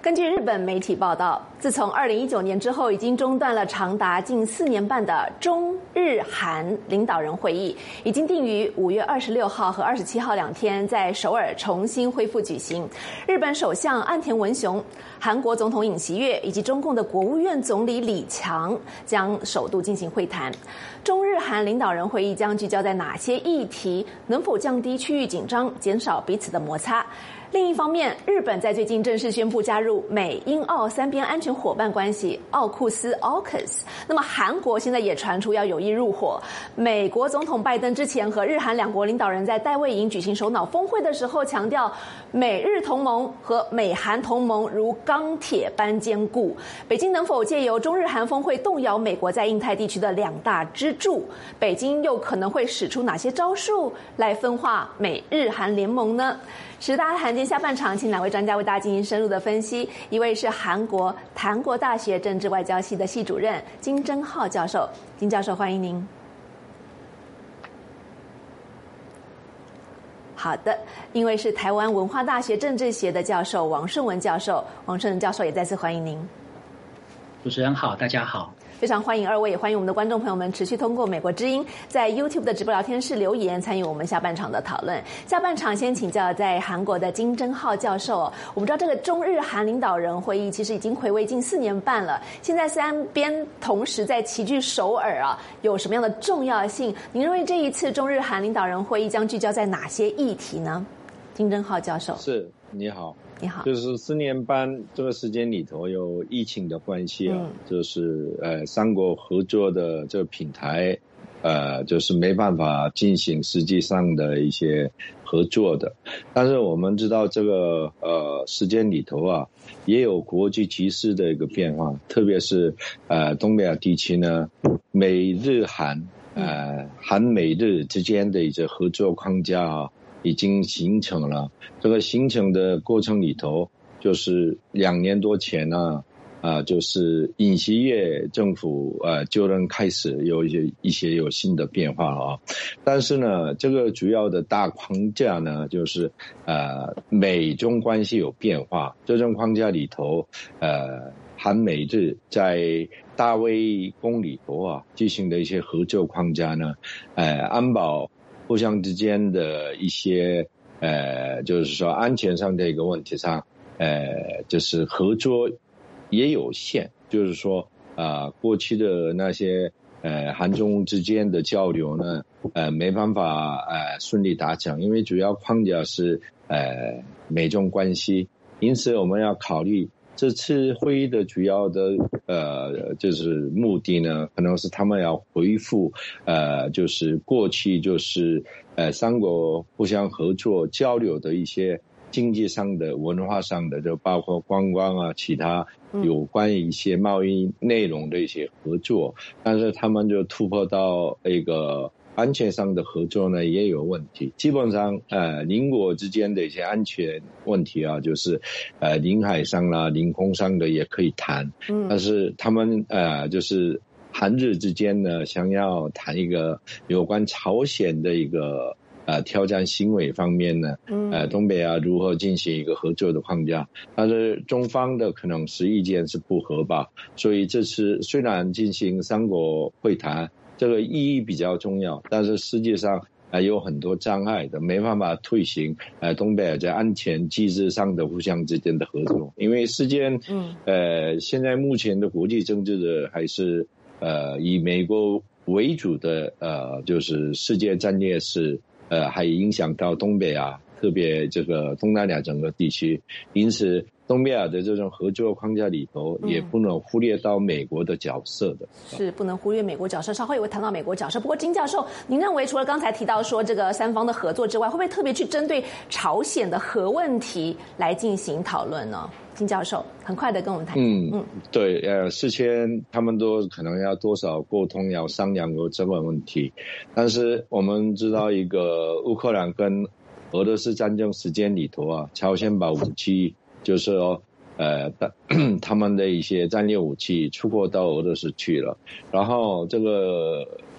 根据日本媒体报道，自从2019年之后，已经中断了长达近4年半的中日韩领导人会议，已经定于5月26号和27号2天在首尔重新恢复举行。日本首相岸田文雄、韩国总统尹锡悦以及中共的国务院总理李强将首度进行会谈。中日韩领导人会议将聚焦在哪些议题？能否降低区域紧张，减少彼此的摩擦？另一方面，日本在最近正式宣布加入美英澳3边安全伙伴关系奥库斯 AUKUS。那么韩国现在也传出要有意入伙。美国总统拜登之前和日韩两国领导人在戴卫营举行首脑峰会的时候强调，美日同盟和美韩同盟如钢铁般坚固。北京能否借由中日韩峰会动摇美国在印太地区的2大支柱？北京又可能会使出哪些招数来分化美日韩联盟呢？10大谈间下半场，请2位专家为大家进行深入的分析。一位是韩国檀国大学政治外交系的系主任金正浩教授，金教授欢迎您。好的，因为是台湾文化大学政治学的教授王顺文教授，王顺文教授也再次欢迎您。 主持人好，大家好。 非常欢迎2位，也欢迎我们的观众朋友们持续通过美国之音在 YouTube 的直播聊天室留言参与我们下半场的讨论。下半场先请教在韩国的金正浩教授。我们知道这个中日韩领导人会议其实已经睽违近4年半了，现在3边同时在齐聚首尔啊，有什么样的重要性？您认为这一次中日韩领导人会议将聚焦在哪些议题呢？金正浩教授。 是，你好。 你好， 就是4年半这个时间里头有疫情的关系啊，就是3国合作的这个平台，就是没办法进行实际上的一些合作的。但是我们知道这个时间里头啊，也有国际局势的一个变化，特别是东北亚地区呢，美日韩韩美日之间的一些合作框架啊，已经形成了。这个形成的过程里头，就是2年多前呢，就是尹锡悦政府就能开始有一些有新的变化了啊。但是呢，这个主要的大框架呢，就是美中关系有变化。这种框架里头，韩美日在大卫宫里头啊进行的一些合作框架呢，安保互相之间的一些就是说安全上的一个问题上，就是合作也有限，就是说过去的那些韩中之间的交流呢，没办法顺利达成，因为主要框架是美中关系，因此我们要考虑这次会议的主要的就是目的呢，可能是他们要恢复就是过去就是3国互相合作交流的一些经济上的文化上的，就包括观光啊，其他有关于一些贸易内容的一些合作，但是他们就突破到一个安全上的合作呢也有问题。基本上邻国之间的一些安全问题啊，就是领海上啦、领空上的也可以谈，但是他们就是韩日之间呢想要谈一个有关朝鲜的一个挑战行为方面呢，东北亚如何进行一个合作的框架，但是中方的可能是意见是不合吧，所以这次虽然进行3国会谈，这个意义比较重要，但是实际上有很多障碍的，没办法推行东北亚在安全机制上的互相之间的合作，因为世界现在目前的国际政治的还是以美国为主的就是世界战略是还影响到东北亚，特别这个东南亚整个地区，因此东北亚的这种合作框架里头也不能忽略到美国的角色的， 是不能忽略美国角色，稍后也会谈到美国角色。不过金教授，您认为除了刚才提到说这个3方的合作之外，会不会特别去针对朝鲜的核问题来进行讨论呢？金教授很快的跟我们谈。 对，事先他们都可能要多少沟通，要商量过这个问题。但是我们知道一个乌克兰跟俄罗斯战争时间里头啊，朝鲜把武器就是说他们的一些战略武器出口到俄罗斯去了，然后这个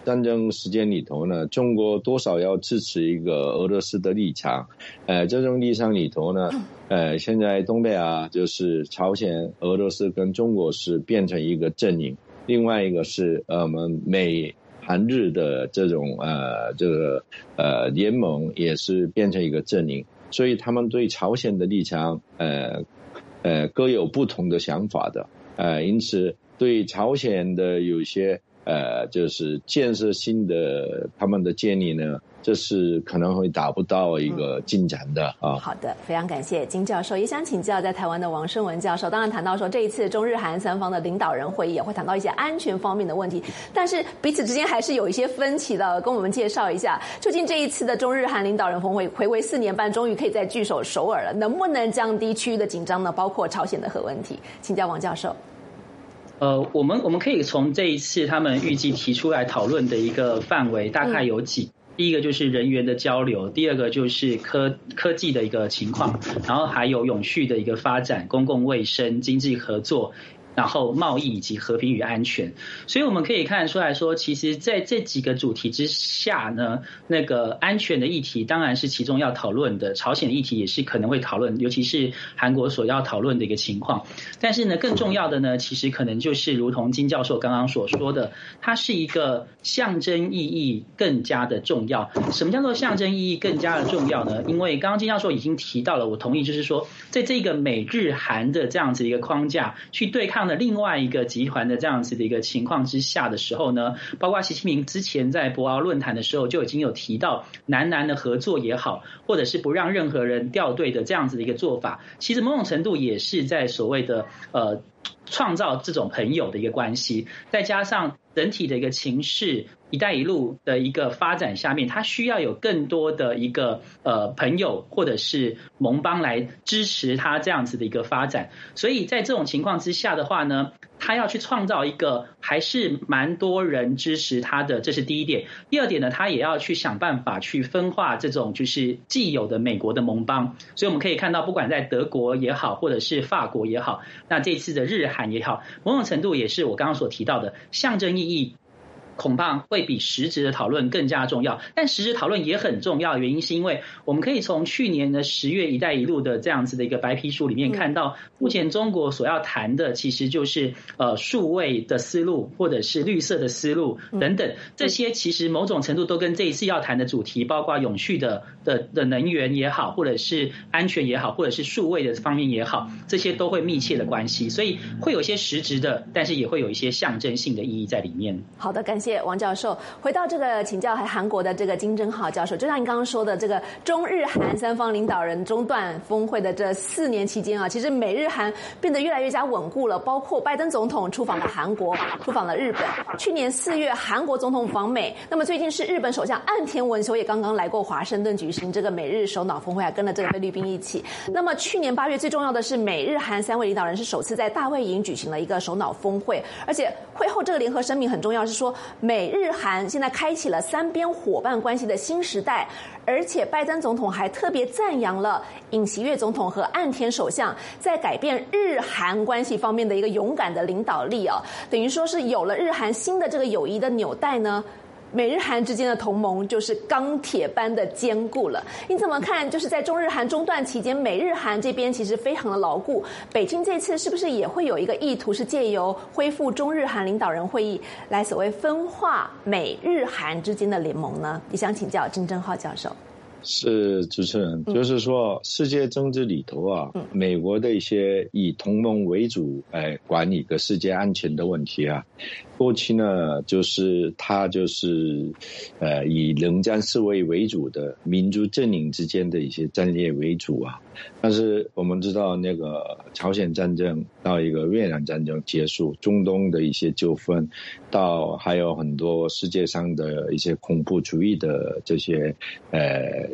战争时间里头呢，中国多少要支持一个俄罗斯的立场。这种立场里头呢，现在东北亚就是朝鲜、俄罗斯跟中国是变成一个阵营，另外一个是我们美韩日的这种联盟也是变成一个阵营，所以他们对朝鲜的立场各有不同的想法的。因此对朝鲜的有些就是建设性的他们的建议呢，这是可能会达不到一个进展的啊。 好的，非常感谢金教授。也想请教在台湾的王声文教授，当然谈到说这一次中日韩三方的领导人会议也会谈到一些安全方面的问题，但是彼此之间还是有一些分歧的。跟我们介绍一下，究竟这一次的中日韩领导人峰会睽违4年半，终于可以再聚首首尔了，能不能降低区域的紧张呢？包括朝鲜的核问题，请教王教授。 我们可以从这一次他们预计提出来讨论的一个范围大概有几。第一个就是人员的交流，第二个就是科技的一个情况，然后还有永续的一个发展、公共卫生、经济合作，然后贸易以及和平与安全。所以我们可以看得出来说，其实在这几个主题之下呢，那个安全的议题当然是其中要讨论的，朝鲜的议题也是可能会讨论，尤其是韩国所要讨论的一个情况。但是呢，更重要的呢，其实可能就是如同金教授刚刚所说的，它是一个象征意义更加的重要。什么叫做象征意义更加的重要呢？因为刚刚金教授已经提到了，我同意，就是说在这个美日韩的这样子一个框架去对抗的另外一个集团的这样子的一个情况之下的时候呢，包括习近平之前在博鳌论坛的时候就已经有提到南的合作也好，或者是不让任何人掉队的这样子的一个做法，其实某种程度也是在所谓的创造这种朋友的一个关系，再加上整体的一个情势，一带一路的一个发展下面，它需要有更多的一个朋友或者是盟邦来支持它这样子的一个发展。所以在这种情况之下的话呢，他要去创造一个还是蛮多人支持他的，这是第一点。第二点呢，他也要去想办法去分化这种就是既有的美国的盟邦。所以我们可以看到，不管在德国也好，或者是法国也好，那这次的日韩也好，某种程度也是我刚刚所提到的象征意义，恐怕会比实质的讨论更加重要。但实质讨论也很重要的原因是因为我们可以从去年的10月一带一路的这样子的一个白皮书里面看到，目前中国所要谈的其实就是数位的思路或者是绿色的思路等等，这些其实某种程度都跟这一次要谈的主题，包括永续的能源也好，或者是安全也好，或者是数位的方面也好，这些都会密切的关系，所以会有一些实质的，但是也会有一些象征性的意义在里面。 好的，感谢王教授。回到这个请教韩国的这个金正浩教授，就像您刚刚说的，这个中日韩三方领导人中断峰会的这4年期间啊，其实美日韩变得越来越加稳固了，包括拜登总统出访了韩国，出访了日本。去年4月韩国总统访美，那么最近是日本首相岸田文雄也刚刚来过华盛顿举行这个美日首脑峰会，还跟了这个菲律宾一起。那么去年8月最重要的是美日韩3位领导人是首次在大卫营举行了一个首脑峰会，而且会后这个联合声明很重要，是说美日韩现在开启了3边伙伴关系的新时代，而且拜登总统还特别赞扬了尹锡悦总统和岸田首相在改变日韩关系方面的一个勇敢的领导力啊，等于说是有了日韩新的这个友谊的纽带呢，美日韩之间的同盟就是钢铁般的坚固了。你怎么看？就是在中日韩中断期间，美日韩这边其实非常的牢固。北京这次是不是也会有一个意图，是借由恢复中日韩领导人会议，来所谓分化美日韩之间的联盟呢？也想请教金正浩教授。 是主持人，就是说世界政治里头啊，美国的一些以同盟为主管理个世界安全的问题啊，过去呢就是它就是以冷战思维为主的民族阵营之间的一些战略为主啊，但是我们知道那个朝鲜战争到一个越南战争结束，中东的一些纠纷，到还有很多世界上的一些恐怖主义的这些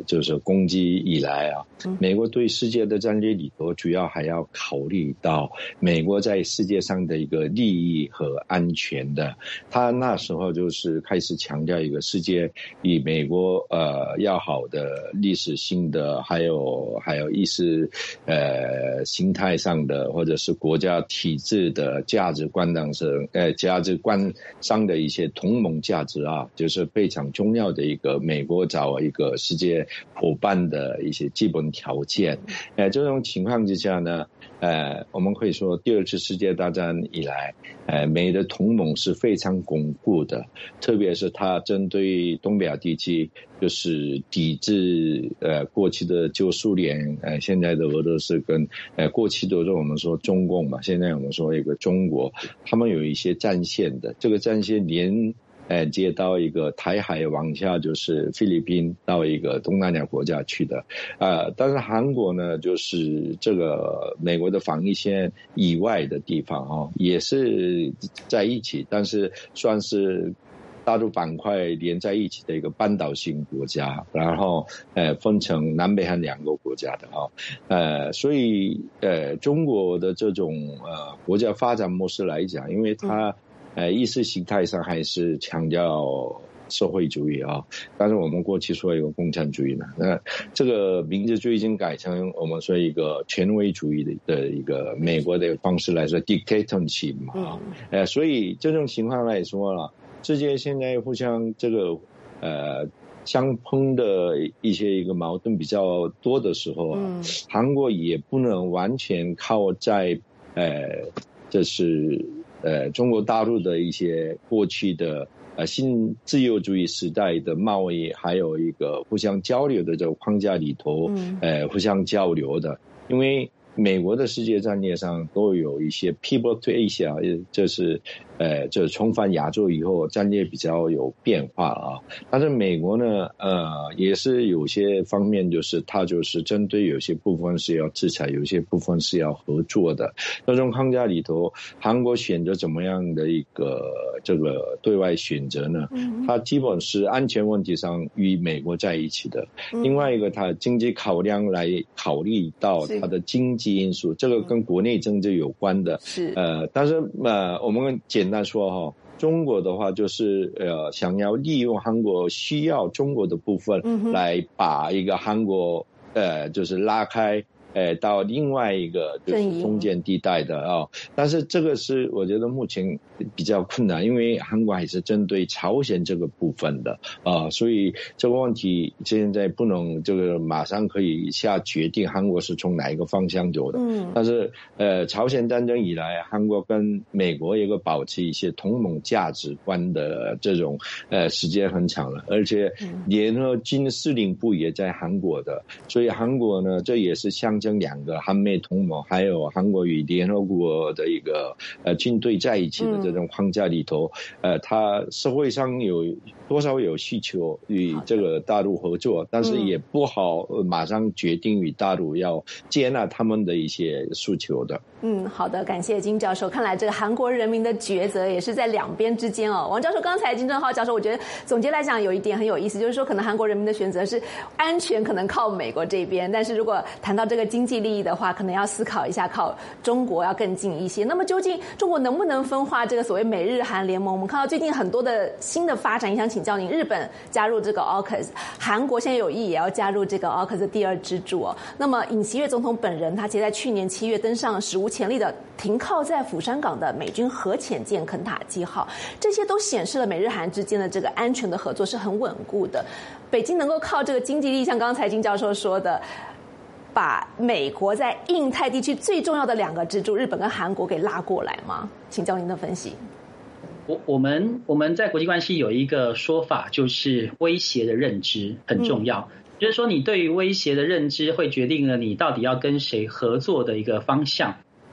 就是攻击以来啊，美国对世界的战略里头，主要还要考虑到美国在世界上的一个利益和安全的。他那时候就是开始强调一个世界与美国要好的历史性的，还有意识形态上的，或者是国家体制的价值观上的一些同盟价值啊，就是非常重要的一个美国找一个世界伙伴的一些基本条件。这种情况之下呢，我们可以说第二次世界大战以来，美的同盟是非常巩固的，特别是它针对东北亚地区，就是抵制过去的旧苏联，现在的俄罗斯跟过去的我们说中共嘛，现在我们说一个中国，他们有一些战线的，这个战线连接到一个台海往下就是菲律宾到一个东南亚国家去的，但是韩国呢，就是这个美国的防御线以外的地方也是在一起，但是算是大陆板块连在一起的一个半岛型国家，然后分成南北韩两个国家的所以中国的这种国家发展模式来讲，因为它意识形态上还是强调社会主义但是我们过去说一个共产主义呢，那这个名字就已经改成我们说一个权威主义的一个美国的方式来说 dictatorship 嘛所以这种情况来说了，世界现在互相这个相碰的一个矛盾比较多的时候韩国也不能完全靠在就是中国大陆的一些过去的新自由主义时代的贸易，还有一个互相交流的这个框架里头互相交流的，因为美国的世界战略上都有一些 pivot to Asia， 就是重返亚洲以后战略比较有变化但是美国呢也是有些方面就是它就是针对有些部分是要制裁，有些部分是要合作的。那种框架里头，韩国选择怎么样的一个这个对外选择呢？它基本是安全问题上与美国在一起的，另外一个它经济考量来考虑到它的经济因素，这个跟国内政治有关的。是但是我们简单说中国的话就是想要利用韩国需要中国的部分来把一个韩国就是拉开到另外一个就是中间地带的但是这个是我觉得目前比较困难，因为韩国还是针对朝鲜这个部分的所以这个问题现在不能这个马上可以下决定韩国是从哪一个方向走的但是朝鲜战争以来，韩国跟美国也保持一些同盟价值观的这种时间很长了，而且联合军司令部也在韩国的，所以韩国呢这也是象征两个韩美同盟，还有韩国与联合国的一个军队在一起的这种框架里头它社会上有多少有需求与这个大陆合作，但是也不好马上决定与大陆要接纳他们的一些诉求的。 好的，感谢金教授。看来这个韩国人民的抉择也是在两边之间王教授刚才金正浩教授我觉得总结来讲有一点很有意思，就是说可能韩国人民的选择是安全可能靠美国这边，但是如果谈到这个经济利益的话，可能要思考一下靠中国要更近一些。那么究竟中国能不能分化这个所谓美日韩联盟？我们看到最近很多的新的发展，也想请教您，日本加入这个 AUKUS， 韩国现在有意也要加入这个 AUKUS 的第二支柱那么尹锡悦总统本人他其实在去年7月登上史无前例的停靠在釜山港的美军核潜舰肯塔基号，这些都显示了美日韩之间的这个安全的合作是很稳固的。北京能够靠这个经济利益，像刚才金教授说的，把美国在印太地区最重要的两个支柱日本跟韩国给拉过来吗？请教您的分析。 我们在国际关系有一个说法，就是威胁的认知很重要，就是说你对于威胁的认知会决定了你到底要跟谁合作的一个方向。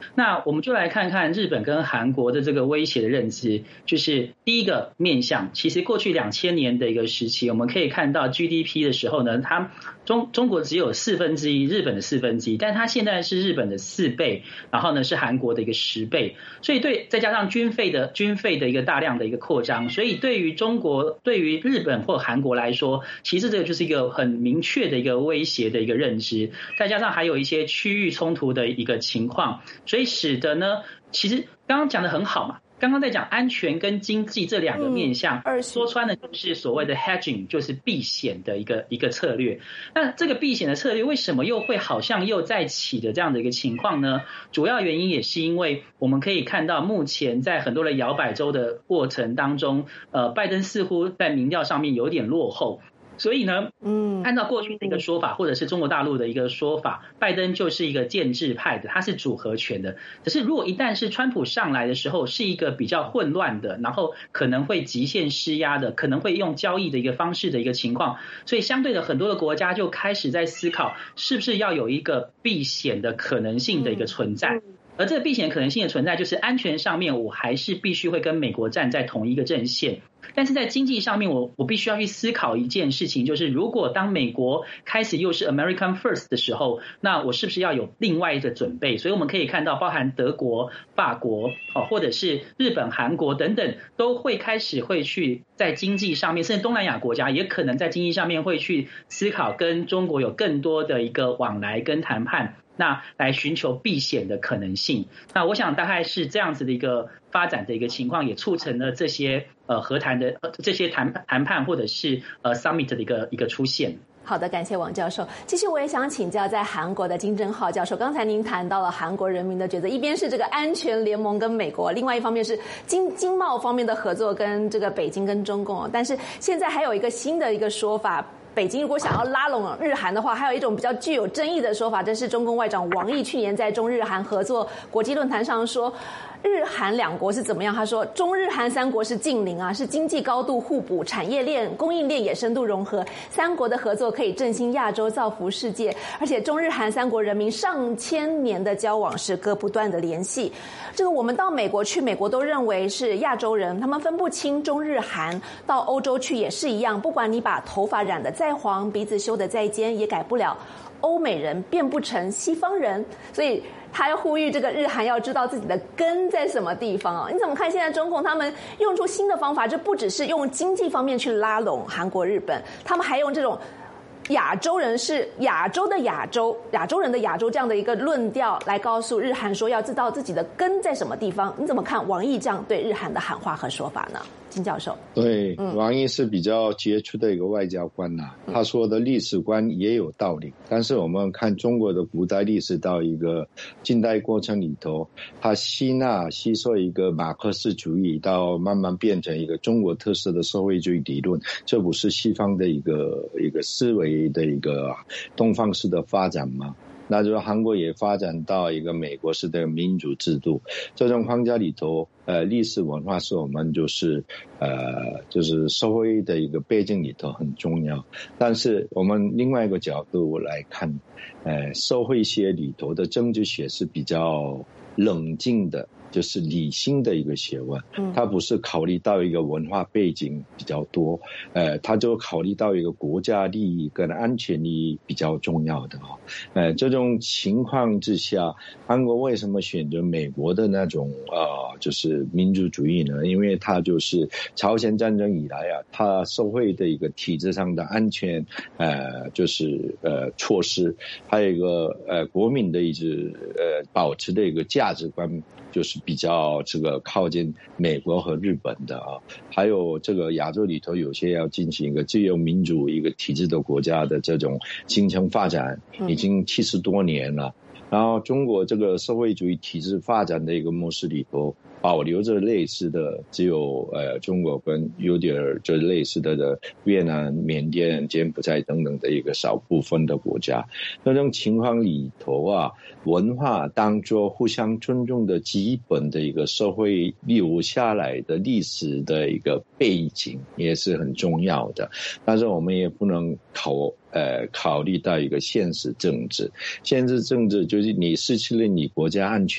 那我们就来看看日本跟韩国的这个威胁的认知。就是第一个面向，其实过去2000年的一个时期，我们可以看到 GDP 的时候呢，它中国只有1/4，日本的1/4，但它现在是日本的4倍，然后呢是韩国的一个10倍，所以再加上军费的一个大量的一个扩张，所以对于日本或韩国来说，其实这个就是一个很明确的一个威胁的一个认知，再加上还有一些区域冲突的一个情况，所以使得呢，其实刚刚讲的很好嘛。刚刚在讲安全跟经济这两个面向，说穿了就是所谓的 hedging， 就是避险的一个策略。那这个避险的策略为什么又会好像又再起的这样的一个情况呢？主要原因也是因为我们可以看到，目前在很多的摇摆州的过程当中，拜登似乎在民调上面有点落后。所以呢，按照过去的一个说法，或者是中国大陆的一个说法，拜登就是一个建制派的，他是主和权的。可是如果一旦是川普上来的时候，是一个比较混乱的，然后可能会极限施压的，可能会用交易的一个方式的一个情况，所以相对的很多的国家就开始在思考，是不是要有一个避险的可能性的一个存在。而这个避险可能性的存在，就是安全上面我还是必须会跟美国站在同一个阵线，但是在经济上面我必须要去思考一件事情，就是如果当美国开始又是 American First 的时候，那我是不是要有另外的准备？所以我们可以看到，包含德国、法国，或者是日本、韩国等等，都会开始会去在经济上面，甚至东南亚国家也可能在经济上面会去思考跟中国有更多的一个往来跟谈判，那来寻求避险的可能性。那我想大概是这样子的一个发展的一个情况，也促成了这些和谈的这些谈判或者是summit 的一个出现。 好的，感谢王教授。其实我也想请教在韩国的金正浩教授，刚才您谈到了韩国人民的抉择，一边是这个安全联盟跟美国，另外一方面是经贸方面的合作跟这个北京跟中共。但是现在还有一个新的一个说法，北京如果想要拉拢日韩的话，还有一种比较具有争议的说法，这是中共外长王毅去年在中日韩合作国际论坛上说，日韩两国是怎么样？他说，中日韩三国是近邻啊，是经济高度互补，产业链、供应链也深度融合，三国的合作可以振兴亚洲，造福世界。而且中日韩三国人民上千年的交往是割不断的联系。这个我们到美国去，美国都认为是亚洲人，他们分不清中日韩。到欧洲去也是一样，不管你把头发染得再黄，鼻子修得再尖，也改不了欧美人变不成西方人。所以他要呼吁这个日韩要知道自己的根在什么地方啊？你怎么看现在中共他们用出新的方法，这不只是用经济方面去拉拢韩国、日本，他们还用这种亚洲人是亚洲的亚洲人的亚洲这样的一个论调来告诉日韩说要知道自己的根在什么地方。你怎么看王毅这样对日韩的喊话和说法呢？金教授。 对，王毅是比较杰出的一个外交官呐，他说的历史观也有道理，但是我们看中国的古代历史到一个近代过程里头，他吸收一个马克思主义，到慢慢变成一个中国特色的社会主义理论，这不是西方的一个思维的一个东方式的发展吗？那就是韩国也发展到一个美国式的民主制度，这种框架里头，历史文化是我们就是社会的一个背景里头很重要。但是我们另外一个角度来看，社会学里头的政治学是比较冷静的，就是理性的一个学问，它不是考虑到一个文化背景比较多，它就考虑到一个国家利益跟安全利益比较重要的这种情况之下，韩国为什么选择美国的那种就是民主主义呢？因为它就是朝鲜战争以来啊，它社会的一个体制上的安全就是措施，还有一个国民的一直保持的一个价值观，就是比较这个靠近美国和日本的还有这个亚洲里头有些要进行一个自由民主一个体制的国家的这种形成发展，已经70多年了。然后中国这个社会主义体制发展的一个模式里头，保留着类似的，只有中国跟有点就类似的越南、缅甸、柬埔寨等等的一个少部分的国家。那种情况里头啊，文化当作互相尊重的基本的一个社会留下来的历史的一个背景也是很重要的。但是我们也不能考虑到一个现实政治就是你失去了你国家安全，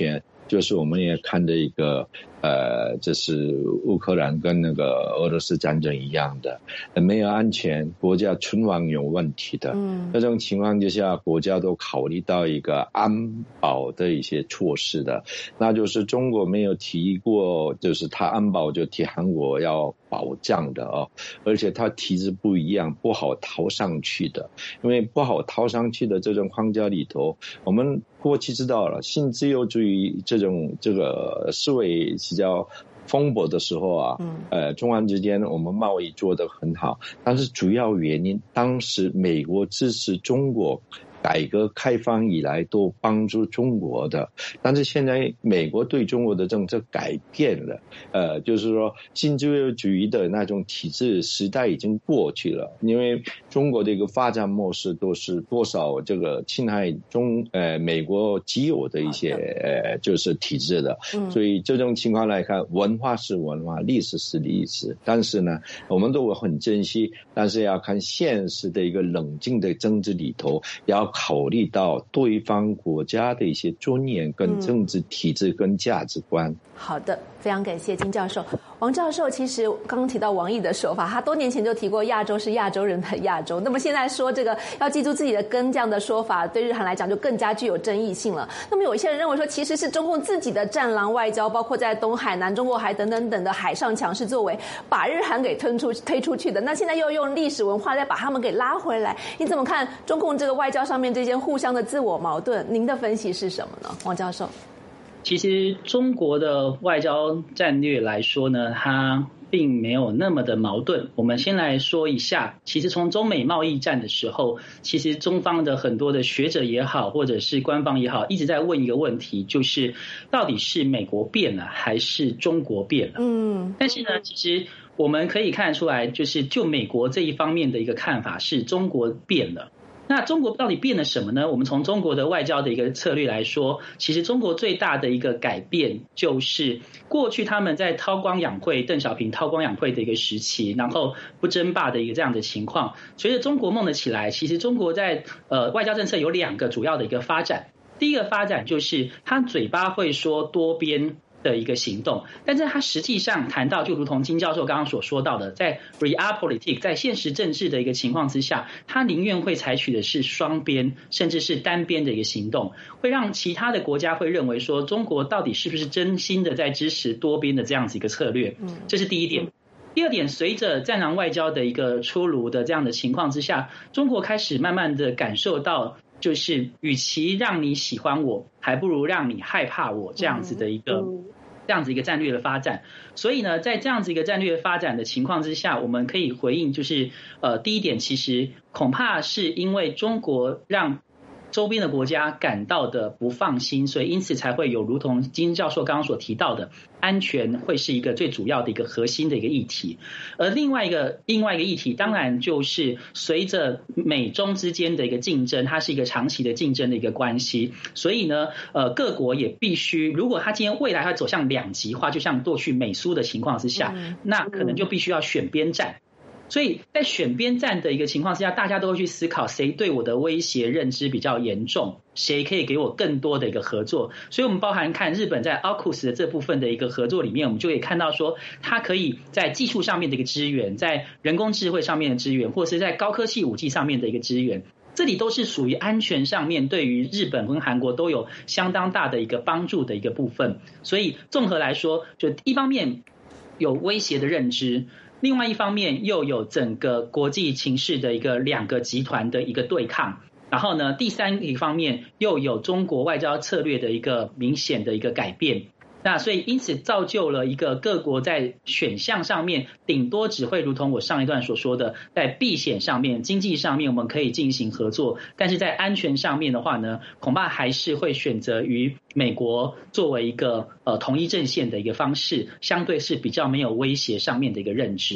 就是我们也看的一个这是乌克兰跟那个俄罗斯战争一样的，没有安全，国家存亡有问题的。这种情况之下，国家都考虑到一个安保的一些措施的，那就是中国没有提过，就是他安保就提韩国要保障的哦，而且他体制不一样，不好逃上去的，因为不好逃上去的这种框架里头，我们过去知道了，新自由主义这个思维比较风波的时候啊，中韩之间我们贸易做得很好，但是主要原因，当时美国支持中国改革开放以来都帮助中国的，但是现在美国对中国的政策改变了，就是说新自由主义的那种体制时代已经过去了，因为中国的一个发展模式都是多少这个侵害美国既有的一些就是体制的，所以这种情况来看，文化是文化，历史是历史，但是呢，我们都很珍惜，但是要看现实的一个冷静的政治里头，要考虑到对方国家的一些尊严跟政治体制跟价值观。 好的，非常感谢金教授。王教授其实刚刚提到王毅的说法，他多年前就提过亚洲是亚洲人的亚洲，那么现在说这个要记住自己的根这样的说法，对日韩来讲就更加具有争议性了。那么有一些人认为说，其实是中共自己的战狼外交，包括在东海、南中国海等等等的海上强势作为，把日韩给推出去的。那现在又用历史文化再把他们给拉回来，你怎么看中共这个外交上面这些互相的自我矛盾？您的分析是什么呢，王教授？ 其实中国的外交战略来说呢，它并没有那么的矛盾。我们先来说一下，其实从中美贸易战的时候，其实中方的很多的学者也好，或者是官方也好，一直在问一个问题，就是到底是美国变了还是中国变了？但是呢，其实我们可以看得出来，就是就美国这一方面的一个看法是中国变了。那中国到底变了什么呢？我们从中国的外交的一个策略来说，其实中国最大的一个改变就是过去他们在韬光养晦，邓小平韬光养晦的一个时期，然后不争霸的一个这样的情况，随着中国梦的起来，其实中国在外交政策有2个主要的一个发展。第一个发展就是他嘴巴会说多边的一个行动，但是他实际上谈到，就如同金教授刚刚所说到的，在 realpolitik 在现实政治的一个情况之下，他宁愿会采取的是双边甚至是单边的一个行动，会让其他的国家会认为说中国到底是不是真心的在支持多边的这样子一个策略，这是第一点。第二点，随着战狼外交的一个出炉的这样的情况之下，中国开始慢慢的感受到，就是与其让你喜欢我，还不如让你害怕我这样子的一个战略的发展。所以呢，在这样子一个战略发展的情况之下，我们可以回应就是第一点，其实恐怕是因为中国让周边的国家感到的不放心，所以因此才会有如同金教授刚刚所提到的，安全会是一个最主要的一个核心的一个议题。而另外一个议题，当然就是随着美中之间的一个竞争，它是一个长期的竞争的一个关系，所以呢，各国也必须，如果它今天未来会走向两极化，就像过去美苏的情况之下，那可能就必须要选边站。所以在选边站的一个情况之下，大家都会去思考谁对我的威胁认知比较严重，谁可以给我更多的一个合作。所以我们包含看日本在 AUKUS 的这部分的一个合作里面，我们就可以看到说，它可以在技术上面的一个支援，在人工智慧上面的支援，或者是在高科技武器上面的一个支援，这里都是属于安全上面对于日本跟韩国都有相当大的一个帮助的一个部分。所以综合来说，就一方面有威胁的认知，另外一方面又有整个国际情势的一个2个集团的一个对抗，然后呢，第三一方面又有中国外交策略的一个明显的一个改变。那所以因此造就了一个各国在选项上面顶多只会如同我上一段所说的，在避险上面经济上面我们可以进行合作，但是在安全上面的话呢，恐怕还是会选择于美国作为一个统一阵线的一个方式，相对是比较没有威胁上面的一个认知。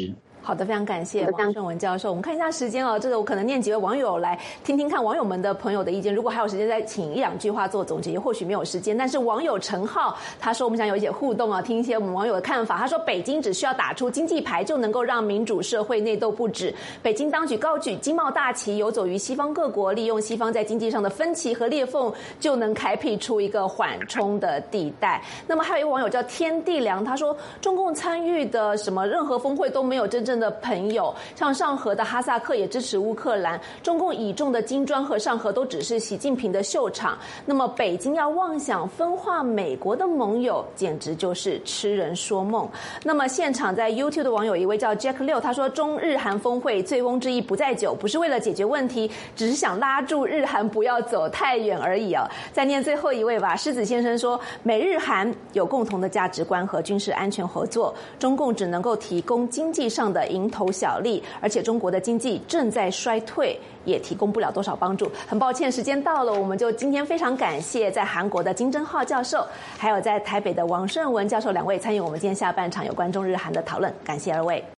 好的，非常感谢王胜文教授。我们看一下时间哦，这个我可能念几位网友来听听看网友们的朋友的意见。如果还有时间，再请1-2句话做总结，或许没有时间。但是网友陈浩他说，我们想有一些互动啊，听一些我们网友的看法。他说，北京只需要打出经济牌，就能够让民主社会内斗不止。北京当局高举经贸大旗，游走于西方各国，利用西方在经济上的分歧和裂缝，就能开辟出一个缓冲的地带。那么还有一位网友叫天地良，他说，中共参与的什么任何峰会都没有真正的朋友，像上合的哈萨克也支持乌克兰，中共倚重的金砖和上合都只是习近平的秀场。那么北京要妄想分化美国的盟友，简直就是痴人说梦。那么现场在 YouTube 的网友一位叫 Jack 6，他说中日韩峰会醉翁之意不在酒，不是为了解决问题，只是想拉住日韩不要走太远而已哦。再念最后一位吧，狮子先生说，美日韩有共同的价值观和军事安全合作，中共只能够提供经济上的蝇头小利，而且中国的经济正在衰退，也提供不了多少帮助。很抱歉，时间到了，我们就今天非常感谢在韩国的金正浩教授，还有在台北的王胜文教授2位参与我们今天下半场有关中日韩的讨论，感谢2位。